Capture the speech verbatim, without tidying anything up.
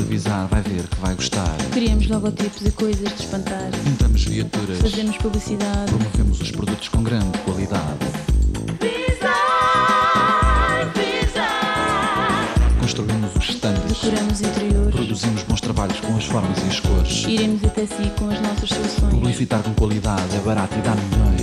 avisar, vai ver que vai gostar. Criamos logotipos e coisas de espantar. Pintamos viaturas, Fazemos publicidade. promovemos os produtos com grande qualidade. Design, design. Construímos os stands, Decoramos interiores. produzimos bons trabalhos com as formas e as cores. Iremos até si com as nossas soluções. Publicitar com qualidade é barato e dá milhões.